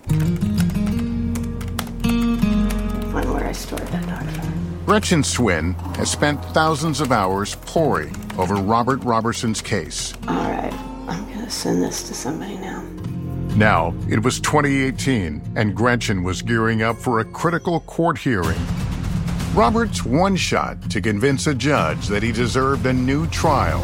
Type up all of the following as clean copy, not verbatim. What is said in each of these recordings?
Wonder where I stored that document. Gretchen Swin has spent thousands of hours poring over Robert Robertson's case. All right, I'm gonna send this to somebody now. Now, it was 2018, and Gretchen was gearing up for a critical court hearing. Robert's one shot to convince a judge that he deserved a new trial.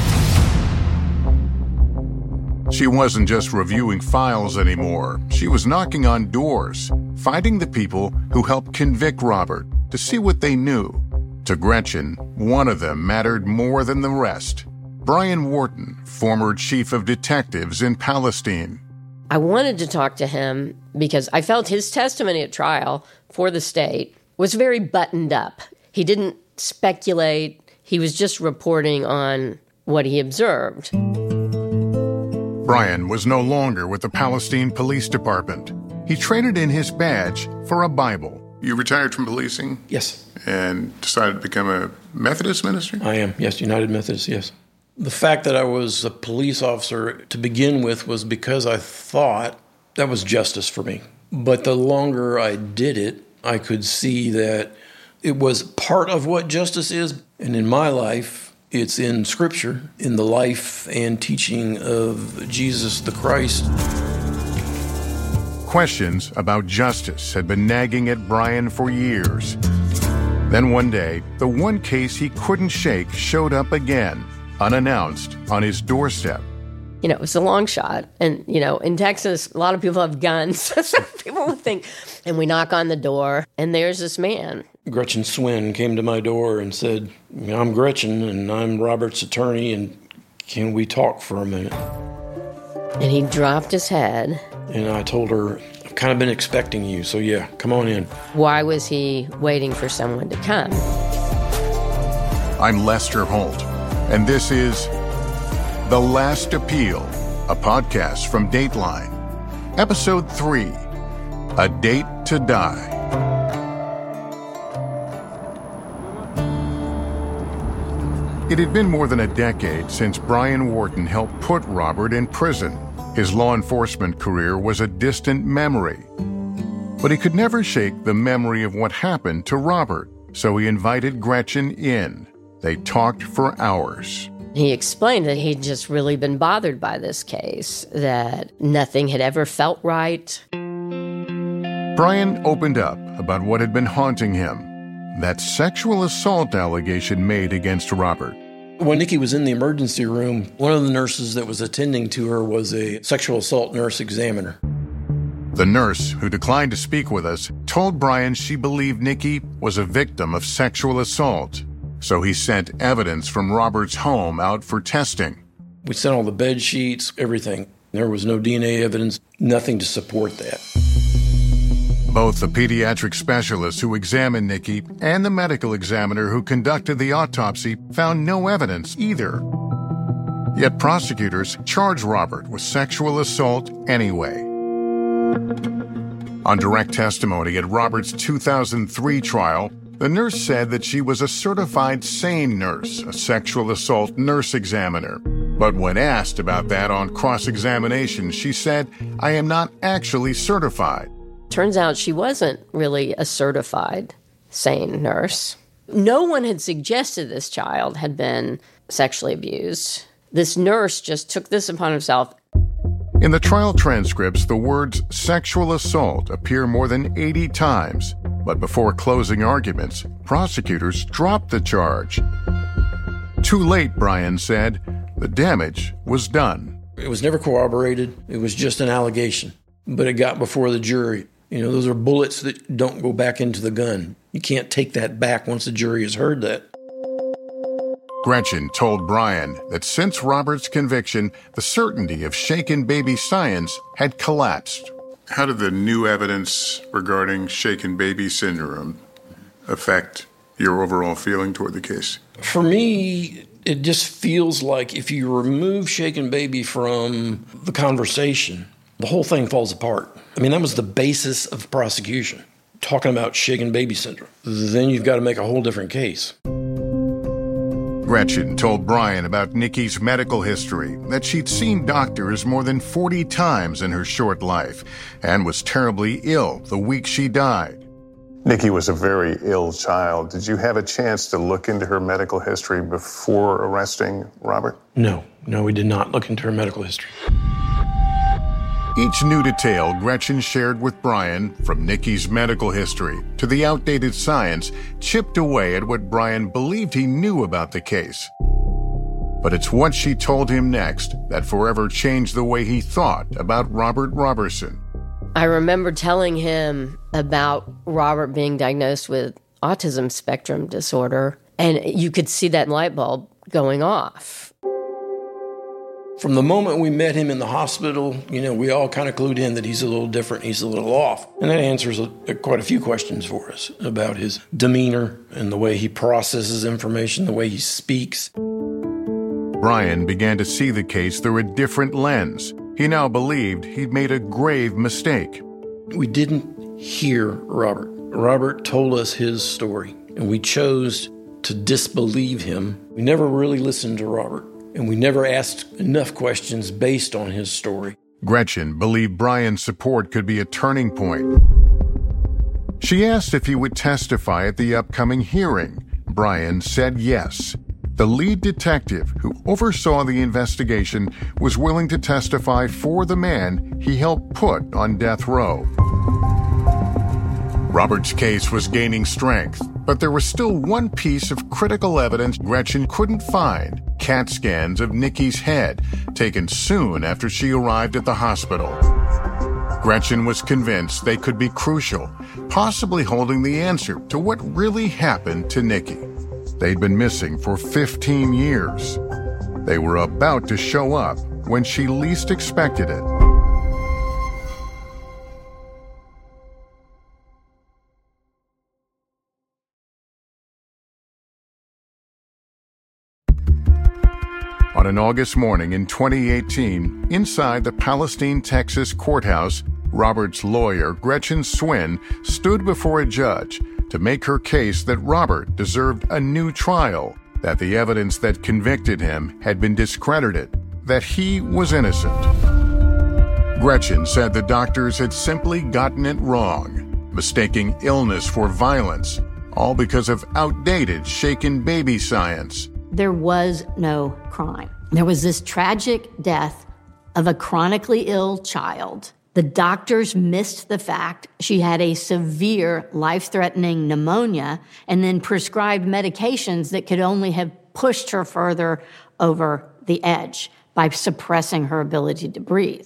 She wasn't just reviewing files anymore. She was knocking on doors, finding the people who helped convict Robert to see what they knew. To Gretchen, one of them mattered more than the rest. Brian Wharton, former chief of detectives in Palestine. I wanted to talk to him because I felt his testimony at trial for the state was very buttoned up. He didn't speculate. He was just reporting on what he observed. Brian was no longer with the Palestine Police Department. He traded in his badge for a Bible. You retired from policing? Yes. And decided to become a Methodist minister? I am, yes, United Methodist, yes. The fact that I was a police officer to begin with was because I thought that was justice for me. But the longer I did it, I could see that it was part of what justice is. And in my life, it's in Scripture, in the life and teaching of Jesus the Christ. Questions about justice had been nagging at Brian for years. Then one day, the one case he couldn't shake showed up again, unannounced, on his doorstep. You know, it was a long shot. And, you know, in Texas, a lot of people have guns. So people would think, and we knock on the door, and there's this man. Gretchen Swin came to my door and said, I'm Gretchen, and I'm Robert's attorney, and can we talk for a minute? And he dropped his head. And I told her, I've kind of been expecting you, so yeah, come on in. Why was he waiting for someone to come? I'm Lester Holt, and this is The Last Appeal, a podcast from Dateline. Episode 3, A Date to Die. It had been more than a decade since Brian Wharton helped put Robert in prison. His law enforcement career was a distant memory. But he could never shake the memory of what happened to Robert, so he invited Gretchen in. They talked for hours. He explained that he'd just really been bothered by this case, that nothing had ever felt right. Brian opened up about what had been haunting him, that sexual assault allegation made against Robert. When Nikki was in the emergency room, one of the nurses that was attending to her was a sexual assault nurse examiner. The nurse, who declined to speak with us, told Brian she believed Nikki was a victim of sexual assault. So he sent evidence from Robert's home out for testing. We sent all the bed sheets, everything. There was no DNA evidence, nothing to support that. Both the pediatric specialist who examined Nikki and the medical examiner who conducted the autopsy found no evidence either. Yet prosecutors charged Robert with sexual assault anyway. On direct testimony at Robert's 2003 trial, the nurse said that she was a certified SANE nurse, a sexual assault nurse examiner. But when asked about that on cross-examination, she said, "I am not actually certified." Turns out she wasn't really a certified SANE nurse. No one had suggested this child had been sexually abused. This nurse just took this upon himself. In the trial transcripts, the words sexual assault appear more than 80 times. But before closing arguments, prosecutors dropped the charge. Too late, Brian said. The damage was done. It was never corroborated. It was just an allegation. But it got before the jury. You know, those are bullets that don't go back into the gun. You can't take that back once the jury has heard that. Gretchen told Brian that since Robert's conviction, the certainty of shaken baby science had collapsed. How did the new evidence regarding shaken baby syndrome affect your overall feeling toward the case? For me, it just feels like if you remove shaken baby from the conversation, the whole thing falls apart. I mean, that was the basis of prosecution, talking about shaken baby syndrome. Then you've got to make a whole different case. Gretchen told Brian about Nikki's medical history, that she'd seen doctors more than 40 times in her short life and was terribly ill the week she died. Nikki was a very ill child. Did you have a chance to look into her medical history before arresting Robert? No, we did not look into her medical history. Each new detail Gretchen shared with Brian, from Nikki's medical history to the outdated science, chipped away at what Brian believed he knew about the case. But it's what she told him next that forever changed the way he thought about Robert Roberson. I remember telling him about Robert being diagnosed with autism spectrum disorder, and you could see that light bulb going off. From the moment we met him in the hospital, we all kind of clued in that he's a little different, he's a little off. And that answers quite a few questions for us about his demeanor and the way he processes information, the way he speaks. Brian began to see the case through a different lens. He now believed he'd made a grave mistake. We didn't hear Robert. Robert told us his story, and we chose to disbelieve him. We never really listened to Robert, and we never asked enough questions based on his story. Gretchen believed Brian's support could be a turning point. She asked if he would testify at the upcoming hearing. Brian said yes. The lead detective who oversaw the investigation was willing to testify for the man he helped put on death row. Robert's case was gaining strength, but there was still one piece of critical evidence Gretchen couldn't find: CAT scans of Nikki's head, taken soon after she arrived at the hospital. Gretchen was convinced they could be crucial, possibly holding the answer to what really happened to Nikki. They'd been missing for 15 years. They were about to show up when she least expected it. On an August morning in 2018, inside the Palestine, Texas courthouse, Robert's lawyer, Gretchen Swin, stood before a judge to make her case that Robert deserved a new trial, that the evidence that convicted him had been discredited, that he was innocent. Gretchen said the doctors had simply gotten it wrong, mistaking illness for violence, all because of outdated shaken baby science. There was no crime. There was this tragic death of a chronically ill child. The doctors missed the fact she had a severe, life-threatening pneumonia and then prescribed medications that could only have pushed her further over the edge by suppressing her ability to breathe.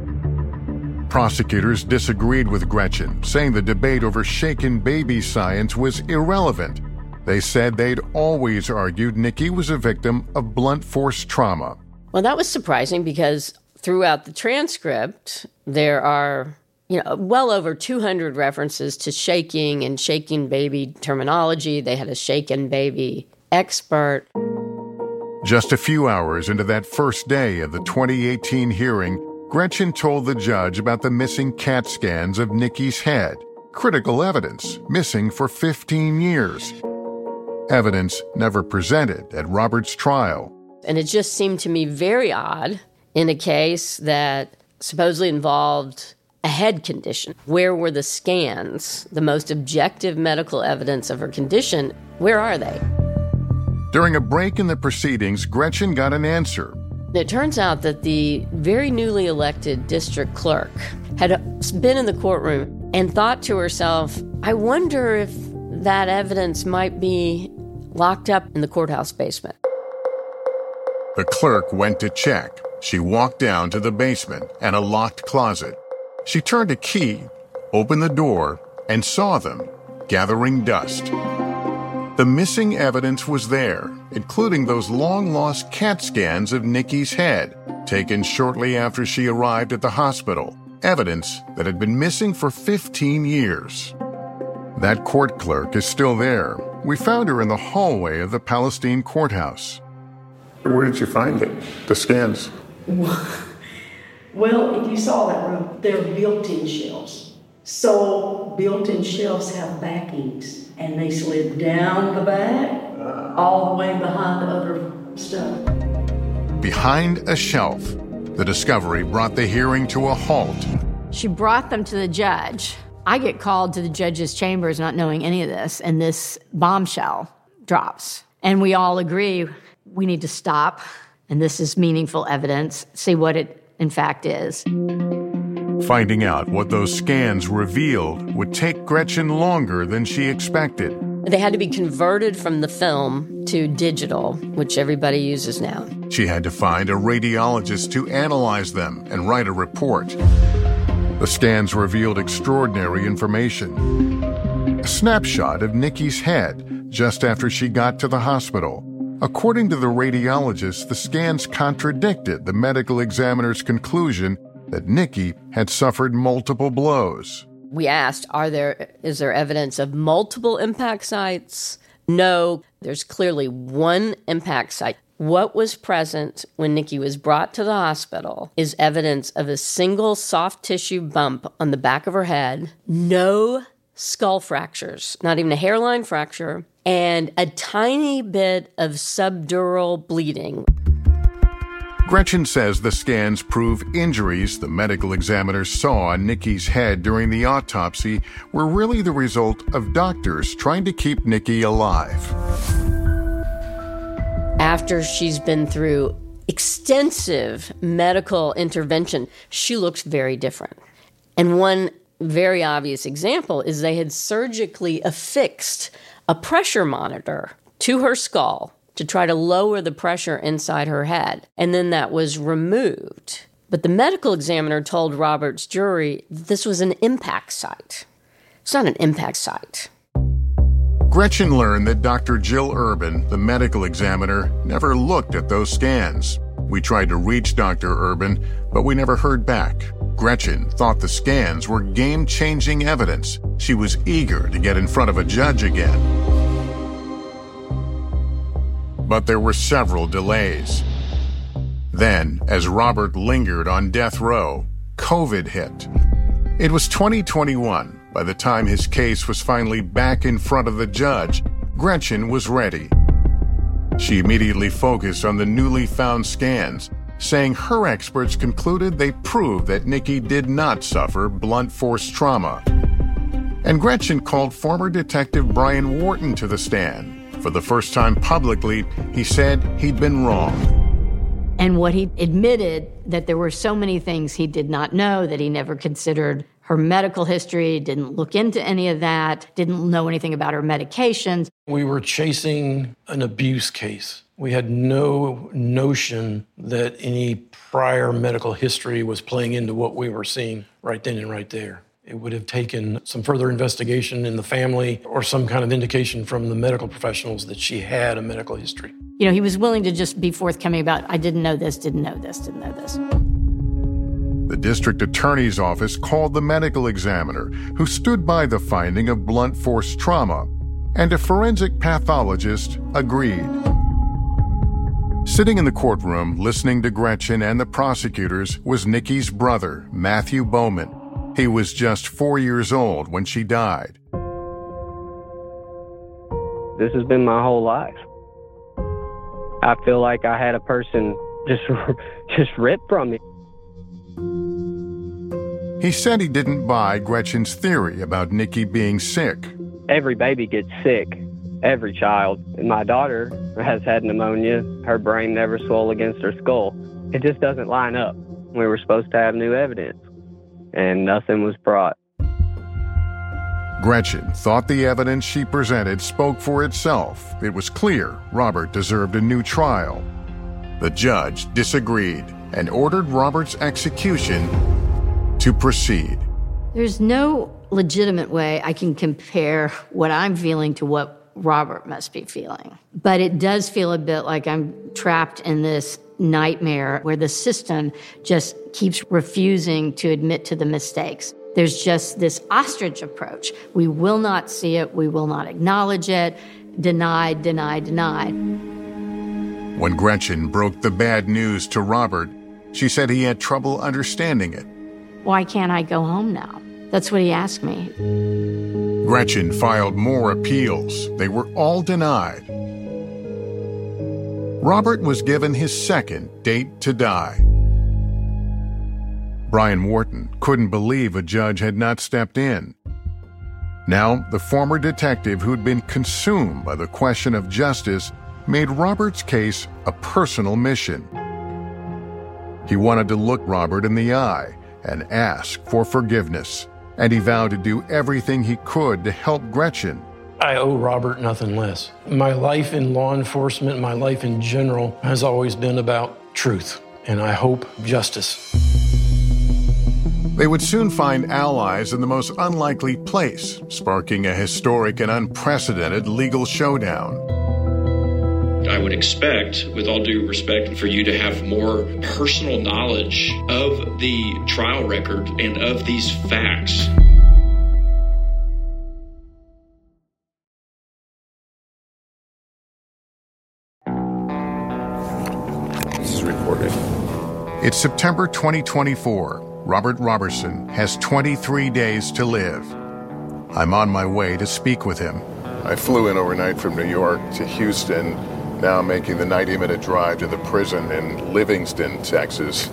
Prosecutors disagreed with Gretchen, saying the debate over shaken baby science was irrelevant. They said they'd always argued Nikki was a victim of blunt force trauma. Well, that was surprising because throughout the transcript, there are, well over 200 references to shaking and shaking baby terminology. They had a shaken baby expert. Just a few hours into that first day of the 2018 hearing, Gretchen told the judge about the missing CAT scans of Nikki's head. Critical evidence, missing for 15 years. Evidence never presented at Robert's trial. And it just seemed to me very odd in a case that supposedly involved a head condition. Where were the scans, the most objective medical evidence of her condition? Where are they? During a break in the proceedings, Gretchen got an answer. It turns out that the very newly elected district clerk had been in the courtroom and thought to herself, I wonder if that evidence might be locked up in the courthouse basement. The clerk went to check. She walked down to the basement and a locked closet. She turned a key, opened the door, and saw them gathering dust. The missing evidence was there, including those long-lost CAT scans of Nikki's head, taken shortly after she arrived at the hospital, evidence that had been missing for 15 years. That court clerk is still there. We found her in the hallway of the Palestine courthouse. Where did you find it? The scans? Well, if you saw that room, they're built-in shelves. So built-in shelves have backings, and they slid down the back all the way behind the other stuff. Behind a shelf, the discovery brought the hearing to a halt. She brought them to the judge. I get called to the judge's chambers not knowing any of this, and this bombshell drops. And we all agree we need to stop, and this is meaningful evidence, see what it in fact is. Finding out what those scans revealed would take Gretchen longer than she expected. They had to be converted from the film to digital, which everybody uses now. She had to find a radiologist to analyze them and write a report. The scans revealed extraordinary information. A snapshot of Nikki's head just after she got to the hospital. According to the radiologist, the scans contradicted the medical examiner's conclusion that Nikki had suffered multiple blows. We asked, is there evidence of multiple impact sites? No, there's clearly one impact site. What was present when Nikki was brought to the hospital is evidence of a single soft tissue bump on the back of her head, no skull fractures, not even a hairline fracture, and a tiny bit of subdural bleeding. Gretchen says the scans prove injuries the medical examiner saw on Nikki's head during the autopsy were really the result of doctors trying to keep Nikki alive. After she's been through extensive medical intervention, she looks very different. And one very obvious example is they had surgically affixed a pressure monitor to her skull to try to lower the pressure inside her head. And then that was removed. But the medical examiner told Robert's jury this was an impact site. It's not an impact site. Gretchen learned that Dr. Jill Urban, the medical examiner, never looked at those scans. We tried to reach Dr. Urban, but we never heard back. Gretchen thought the scans were game-changing evidence. She was eager to get in front of a judge again. But there were several delays. Then, as Robert lingered on death row, COVID hit. It was 2021. By the time his case was finally back in front of the judge, Gretchen was ready. She immediately focused on the newly found scans, saying her experts concluded they proved that Nikki did not suffer blunt force trauma. And Gretchen called former Detective Brian Wharton to the stand. For the first time publicly, he said he'd been wrong. And what he admitted, that there were so many things he did not know, that he never considered her medical history, didn't look into any of that, didn't know anything about her medications. We were chasing an abuse case. We had no notion that any prior medical history was playing into what we were seeing right then and right there. It would have taken some further investigation in the family or some kind of indication from the medical professionals that she had a medical history. You know, he was willing to just be forthcoming about, I didn't know this, didn't know this, didn't know this. The district attorney's office called the medical examiner, who stood by the finding of blunt force trauma, and a forensic pathologist agreed. Sitting in the courtroom, listening to Gretchen and the prosecutors, was Nikki's brother, Matthew Bowman. He was just 4 years old when she died. This has been my whole life. I feel like I had a person just ripped from me. He said he didn't buy Gretchen's theory about Nikki being sick. Every baby gets sick, every child. And my daughter has had pneumonia. Her brain never swelled against her skull. It just doesn't line up. We were supposed to have new evidence, and nothing was brought. Gretchen thought the evidence she presented spoke for itself. It was clear Robert deserved a new trial. The judge disagreed and ordered Robert's execution to proceed. There's no legitimate way I can compare what I'm feeling to what Robert must be feeling. But it does feel a bit like I'm trapped in this nightmare where the system just keeps refusing to admit to the mistakes. There's just this ostrich approach. We will not see it. We will not acknowledge it. Denied, denied, denied. When Gretchen broke the bad news to Robert, she said he had trouble understanding it. Why can't I go home now? That's what he asked me. Gretchen filed more appeals. They were all denied. Robert was given his second date to die. Brian Wharton couldn't believe a judge had not stepped in. Now, the former detective who'd been consumed by the question of justice made Robert's case a personal mission. He wanted to look Robert in the eye and ask for forgiveness, and he vowed to do everything he could to help Gretchen. I owe Robert nothing less. My life in law enforcement, my life in general, has always been about truth, and I hope justice. They would soon find allies in the most unlikely place, sparking a historic and unprecedented legal showdown. I would expect, with all due respect, for you to have more personal knowledge of the trial record and of these facts. This is recorded. It's September 2024. Robert Robertson has 23 days to live. I'm on my way to speak with him. I flew in overnight from New York to Houston, now making the 90-minute drive to the prison in Livingston, Texas.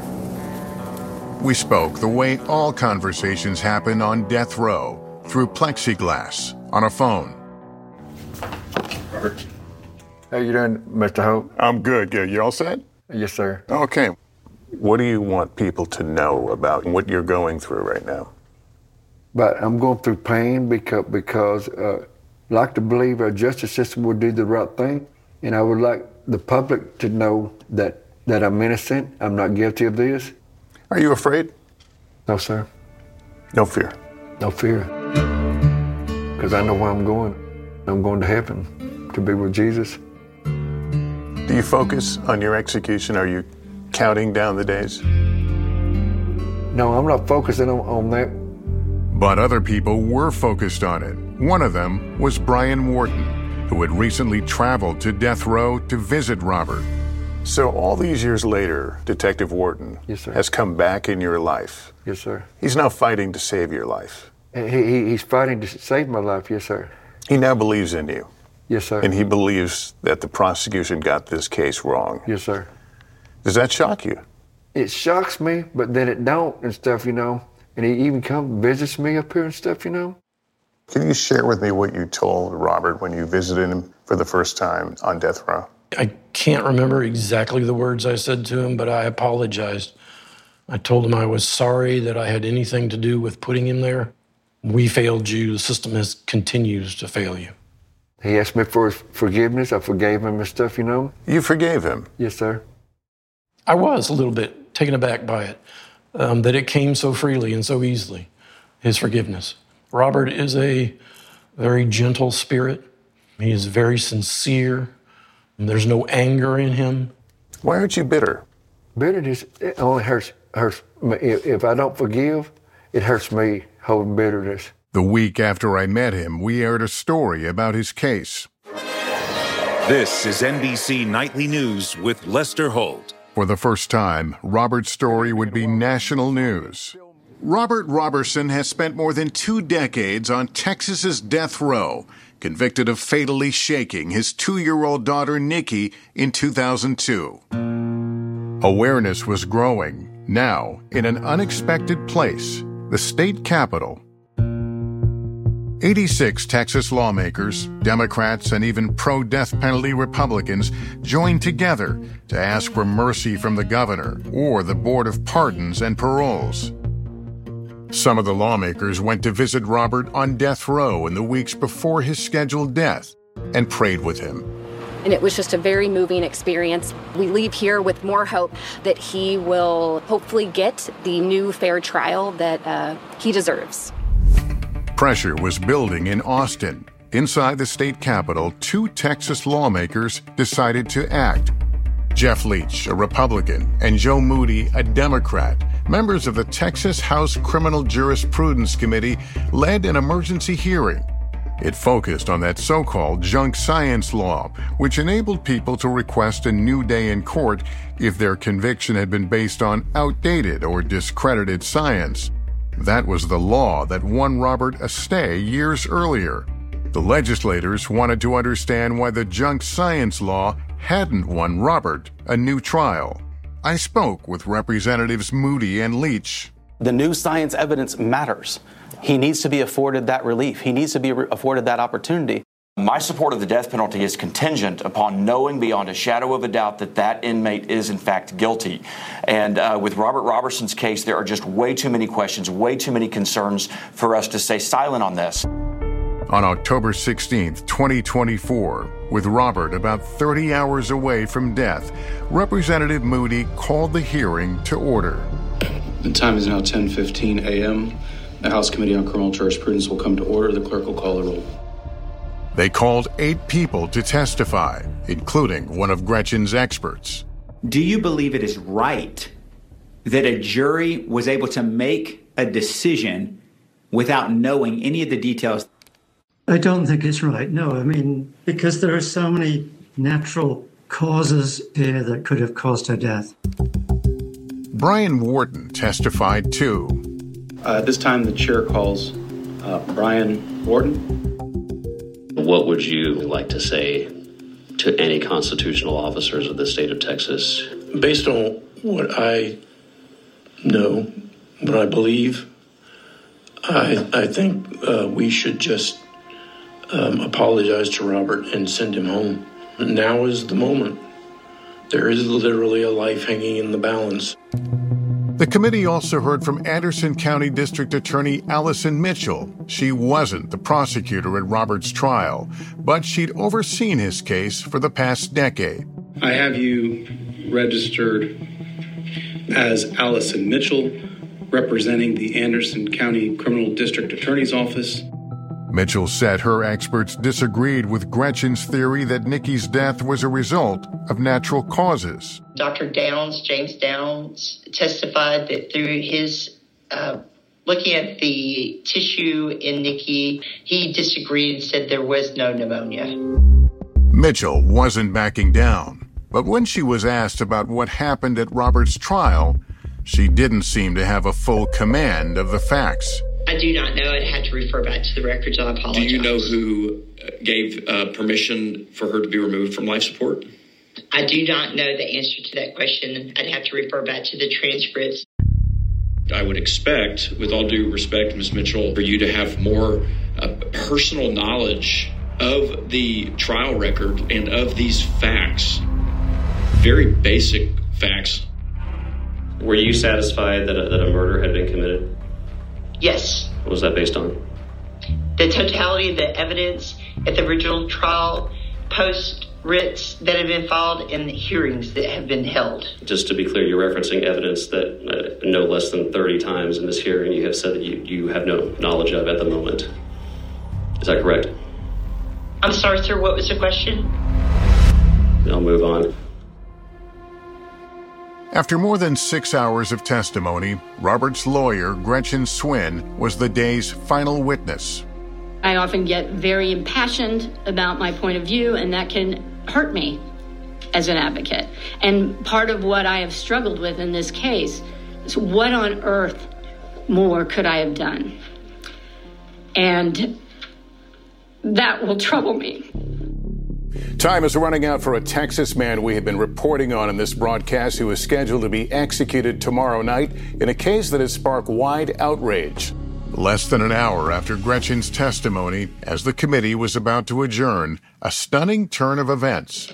We spoke the way all conversations happen on death row, through plexiglass, on a phone. Robert. How you doing, Mr. Hope? I'm good. You all set? Yes, sir. Okay. What do you want people to know about what you're going through right now? But I'm going through pain because I like to believe our justice system will do the right thing, and I would like the public to know that I'm innocent, I'm not guilty of this. Are you afraid? No, sir. No fear. No fear. Because I know where I'm going. I'm going to heaven to be with Jesus. Do you focus on your execution? Are you counting down the days? No, I'm not focusing on that. But other people were focused on it. One of them was Brian Wharton, who had recently traveled to death row to visit Robert. So all these years later, Detective Wharton Yes, sir. has come back in your life. Yes, sir. He's now fighting to save your life. He's fighting to save my life, yes, sir. He now believes in you. Yes, sir. And he believes that the prosecution got this case wrong. Yes, sir. Does that shock you? It shocks me, but then it don't and stuff, And he even visits me up here and stuff, Can you share with me what you told Robert when you visited him for the first time on death row? I can't remember exactly the words I said to him, but I apologized. I told him I was sorry that I had anything to do with putting him there. We failed you. The system continues to fail you. He asked me for his forgiveness. I forgave him and stuff, You forgave him? Yes, sir. I was a little bit taken aback by it, that it came so freely and so easily, his forgiveness. Robert is a very gentle spirit. He is very sincere. And there's no anger in him. Why aren't you bitter? Bitterness, it only hurts me. If I don't forgive, it hurts me holding bitterness. The week after I met him, we aired a story about his case. This is NBC Nightly News with Lester Holt. For the first time, Robert's story would be national news. Robert Robertson has spent more than 2 decades on Texas's death row, convicted of fatally shaking his 2-year-old daughter Nikki in 2002. Awareness was growing, now in an unexpected place, the state capitol. 86 Texas lawmakers, Democrats, and even pro-death penalty Republicans joined together to ask for mercy from the governor or the Board of Pardons and Paroles. Some of the lawmakers went to visit Robert on death row in the weeks before his scheduled death and prayed with him. And it was just a very moving experience. We leave here with more hope that he will hopefully get the new fair trial that he deserves. Pressure was building in Austin. Inside the state capitol, 2 Texas lawmakers decided to act. Jeff Leach, a Republican, and Joe Moody, a Democrat, members of the Texas House Criminal Jurisprudence Committee, led an emergency hearing. It focused on that so-called junk science law, which enabled people to request a new day in court if their conviction had been based on outdated or discredited science. That was the law that won Robert a stay years earlier. The legislators wanted to understand why the junk science law hadn't won Robert a new trial. I spoke with Representatives Moody and Leach. The new science evidence matters. He needs to be afforded that relief. He needs to be afforded that opportunity. My support of the death penalty is contingent upon knowing beyond a shadow of a doubt that that inmate is in fact guilty. And with Robert Robertson's case, there are just way too many questions, way too many concerns for us to stay silent on this. On October 16th, 2024, with Robert about 30 hours away from death, Representative Moody called the hearing to order. The time is now 10:15 a.m. The House Committee on Criminal Jurisprudence will come to order. The clerk will call the roll. They called 8 people to testify, including one of Gretchen's experts. Do you believe it is right that a jury was able to make a decision without knowing any of the details? I don't think it's right, no. I mean, because there are so many natural causes here that could have caused her death. Brian Wharton testified too. At this time, the chair calls Brian Wharton. What would you like to say to any constitutional officers of the state of Texas? Based on what I know, what I believe, I think we should just apologize to Robert and send him home. Now is the moment. There is literally a life hanging in the balance. The committee also heard from Anderson County District Attorney Allison Mitchell. She wasn't the prosecutor at Robert's trial, but she'd overseen his case for the past decade. I have you registered as Allison Mitchell, representing the Anderson County Criminal District Attorney's Office. Mitchell said her experts disagreed with Gretchen's theory that Nikki's death was a result of natural causes. Dr. Downs, James Downs, testified that through his looking at the tissue in Nikki, he disagreed and said there was no pneumonia. Mitchell wasn't backing down, but when she was asked about what happened at Robert's trial, she didn't seem to have a full command of the facts. I do not know. I'd have to refer back to the records. I apologize. Do you know who gave permission for her to be removed from life support? I do not know the answer to that question. I'd have to refer back to the transcripts. I would expect, with all due respect, Ms. Mitchell, for you to have more personal knowledge of the trial record and of these facts, very basic facts. Were you satisfied that a murder had been committed? Yes. What was that based on? The totality of the evidence at the original trial, post-writs that have been filed, and the hearings that have been held. Just to be clear, you're referencing evidence that no less than 30 times in this hearing you have said that you have no knowledge of at the moment. Is that correct? I'm sorry, sir. What was the question? I'll move on. After more than 6 hours of testimony, Robert's lawyer, Gretchen Swin, was the day's final witness. I often get very impassioned about my point of view, and that can hurt me as an advocate. And part of what I have struggled with in this case is what on earth more could I have done? And that will trouble me. Time is running out for a Texas man we have been reporting on in this broadcast who is scheduled to be executed tomorrow night in a case that has sparked wide outrage. Less than an hour after Gretchen's testimony, as the committee was about to adjourn, a stunning turn of events.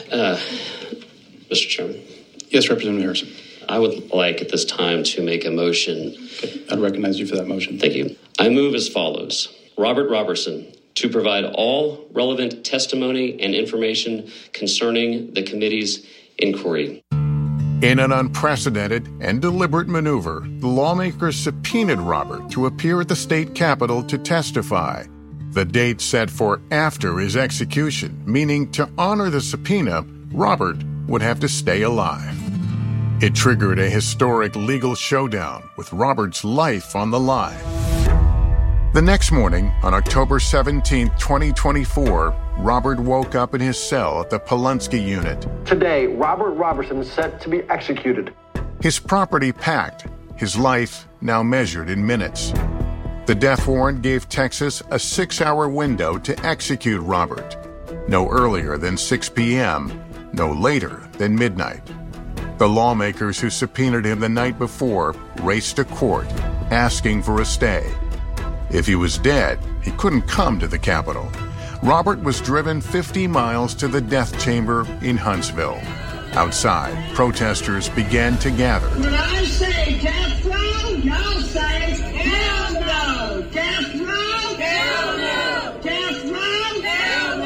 Mr. Chairman. Yes, Representative Harrison. I would like at this time to make a motion. Okay. I'd recognize you for that motion. Thank you. I move as follows. Robert Robertson, to provide all relevant testimony and information concerning the committee's inquiry. In an unprecedented and deliberate maneuver, the lawmakers subpoenaed Robert to appear at the state capitol to testify. The date set for after his execution, meaning to honor the subpoena, Robert would have to stay alive. It triggered a historic legal showdown with Robert's life on the line. The next morning, on October 17, 2024, Robert woke up in his cell at the Polunsky unit. Today, Robert Robertson is set to be executed. His property packed, his life now measured in minutes. The death warrant gave Texas a 6-hour window to execute Robert. No earlier than 6 p.m., no later than midnight. The lawmakers who subpoenaed him the night before raced to court, asking for a stay. If he was dead, he couldn't come to the Capitol. Robert was driven 50 miles to the death chamber in Huntsville. Outside, protesters began to gather. When I say death row, y'all say hell no! Death row, hell no! Death row, hell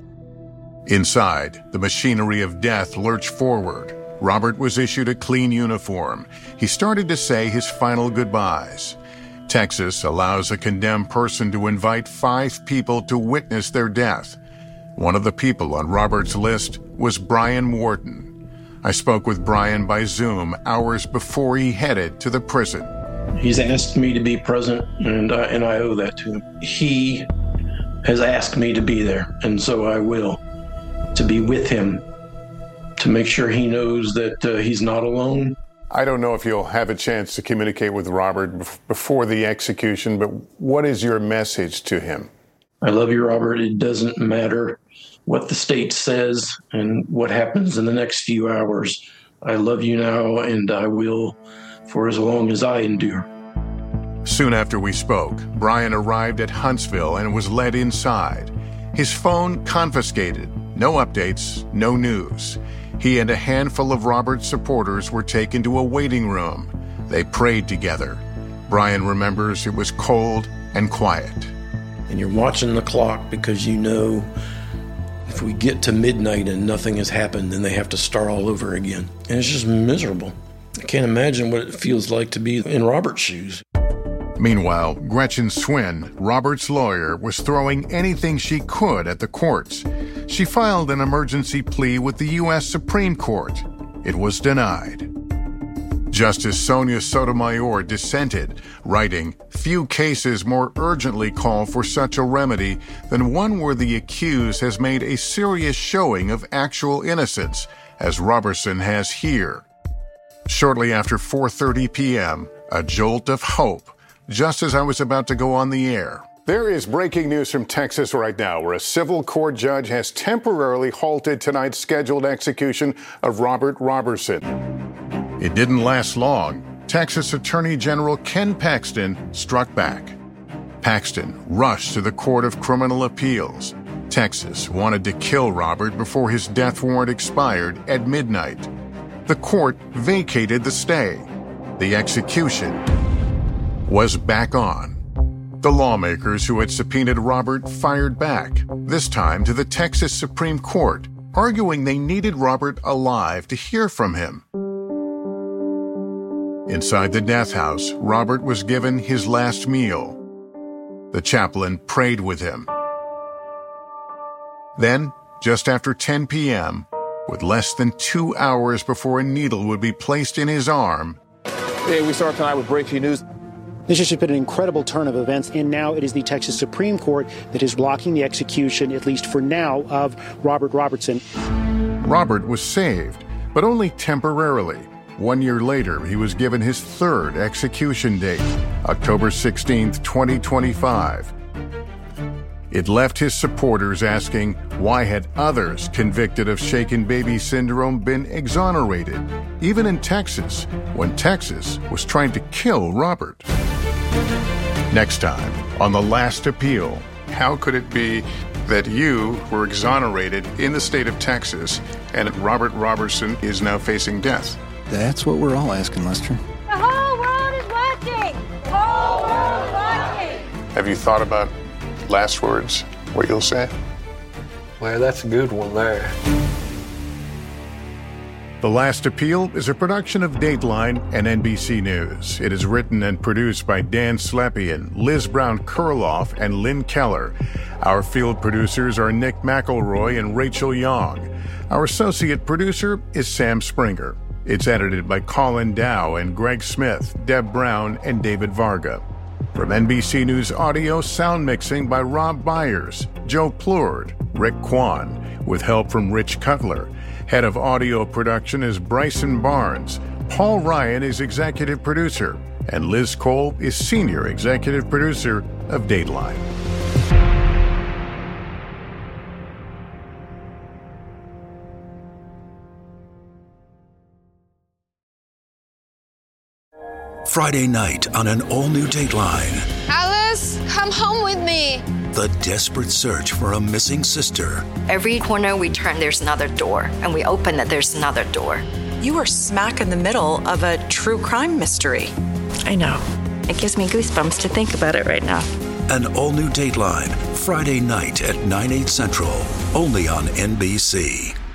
no! Inside, the machinery of death lurched forward. Robert was issued a clean uniform. He started to say his final goodbyes. Texas allows a condemned person to invite 5 people to witness their death. One of the people on Robert's list was Brian Wharton. I spoke with Brian by Zoom hours before he headed to the prison. He's asked me to be present, and I owe that to him. He has asked me to be there, and so I will, to be with him, to make sure he knows that he's not alone. I don't know if you'll have a chance to communicate with Robert before the execution, but what is your message to him? I love you, Robert. It doesn't matter what the state says and what happens in the next few hours. I love you now, and I will for as long as I endure. Soon after we spoke, Brian arrived at Huntsville and was led inside. His phone confiscated. No updates, no news. He and a handful of Robert's supporters were taken to a waiting room. They prayed together. Brian remembers it was cold and quiet. And you're watching the clock because you know if we get to midnight and nothing has happened, then they have to start all over again. And it's just miserable. I can't imagine what it feels like to be in Robert's shoes. Meanwhile, Gretchen Swin, Robert's lawyer, was throwing anything she could at the courts. She filed an emergency plea with the U.S. Supreme Court. It was denied. Justice Sonia Sotomayor dissented, writing, "Few cases more urgently call for such a remedy than one where the accused has made a serious showing of actual innocence, as Robertson has here." Shortly after 4:30 p.m., a jolt of hope, just as I was about to go on the air. There is breaking news from Texas right now, where a civil court judge has temporarily halted tonight's scheduled execution of Robert Robertson. It didn't last long. Texas Attorney General Ken Paxton struck back. Paxton rushed to the Court of Criminal Appeals. Texas wanted to kill Robert before his death warrant expired at midnight. The court vacated the stay. The execution was back on. The lawmakers who had subpoenaed Robert fired back, this time to the Texas Supreme Court, arguing they needed Robert alive to hear from him. Inside the death house, Robert was given his last meal. The chaplain prayed with him. Then, just after 10 p.m., with less than 2 hours before a needle would be placed in his arm. Hey, we start tonight with breaking news. This has just been an incredible turn of events, and now it is the Texas Supreme Court that is blocking the execution, at least for now, of Robert Robertson. Robert was saved, but only temporarily. 1 year later, he was given his third execution date, October 16th, 2025. It left his supporters asking, why had others convicted of shaken baby syndrome been exonerated, even in Texas, when Texas was trying to kill Robert? Next time, on The Last Appeal, how could it be that you were exonerated in the state of Texas and Robert Robertson is now facing death? That's what we're all asking, Lester. The whole world is watching! The whole world is watching! Have you thought about last words, what you'll say? Well, that's a good one there. The Last Appeal is a production of Dateline and NBC News. It is written and produced by Dan Slepian, Liz Brown-Kurloff, and Lynn Keller. Our field producers are Nick McElroy and Rachel Young. Our associate producer is Sam Springer. It's edited by Colin Dow and Greg Smith, Deb Brown, and David Varga. From NBC News Audio, sound mixing by Rob Byers, Joe Plourde, Rick Kwan, with help from Rich Cutler. Head of audio production is Bryson Barnes. Paul Ryan is executive producer, and Liz Cole is senior executive producer of Dateline. Friday night on an all-new Dateline. Alice, come home with me. The desperate search for a missing sister. Every corner we turn, there's another door, and we open it, there's another door. You are smack in the middle of a true crime mystery. I know. It gives me goosebumps to think about it right now. An all-new Dateline, Friday night at 9/8 Central, only on NBC.